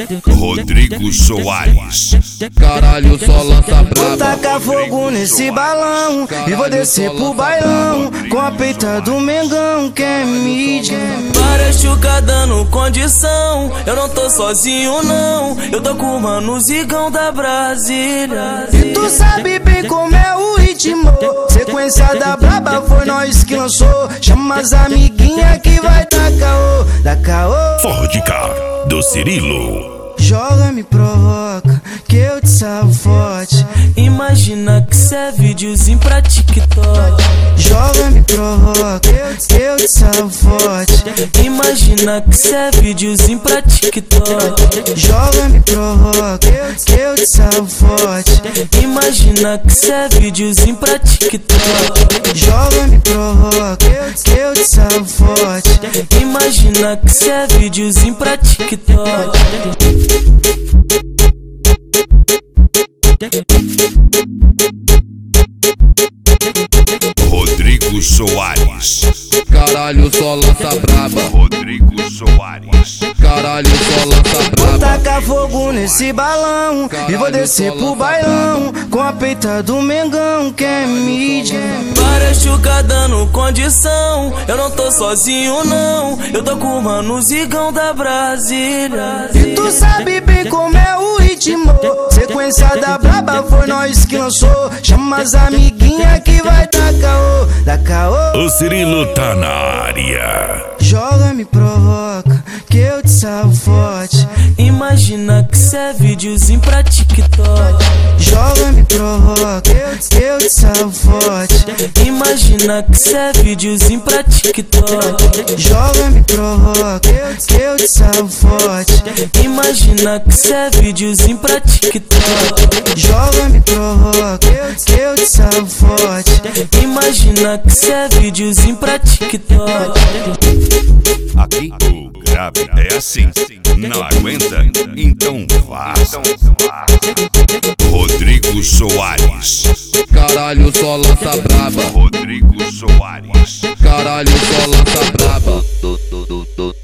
Rodrigo Soares. Caralho, só lança braba. Vou tacar fogo nesse balão e vou descer pro bailão com a peita do Mengão, quer mídia. Várias chuca dando condição, eu não tô sozinho não, eu tô com o mano Zigão da Brasília. E tu sabe bem como é o ritmo, sequência da braba foi nós que lançou. Chama as amiguinhas que vai dar caô, dá caô. Ford Car do Cirilo. Joga, me provoca, que eu te salvo forte. Imagina que cê é videozinho pra TikTok. Joga, me provoca, que eu te salvo forte. Imagina que cê é videozinho pra TikTok. Joga, me provoca, que eu te salvo forte. Imagina que cê é videozinho pra TikTok. Joga, me provoca, que eu te salvo forte. Imagina que cê é videozinho pra TikTok. Rodrigo Soares. Caralho, só lança braba. Rodrigo Soares. Caralho, só lança Vou braba. tacar fogo nesse balão e vou descer pro bailão com a peita do Mengão, quer mídia. Várias chuca dando condição, eu não tô sozinho não, eu tô com o mano Zigão da Brasília. E tu sabe bem como é o ritmo, sequência da braba foi nós que lançou. Chama as amiguinhas que vai dar caô, dá caô. O Cirilo tá na área. Joga, me provoca, que eu te salvo forte. Imagina que cê é videozinho pra TikTok. Joga, me provoca, que eu te salvo forte. Imagina que cê é videozinho pra TikTok. Joga, me provoca, que eu te salvo forte. Imagina que cê é videozinho pra TikTok. Joga, me provoca, que eu te salvo forte. Imagina que cê é videozinho pra TikTok. Aqui o grave é assim. Não aguenta? Então vaza. Rodrigo Soares. Caralho, só lança braba. Rodrigo Soares. Caralho, só lança braba.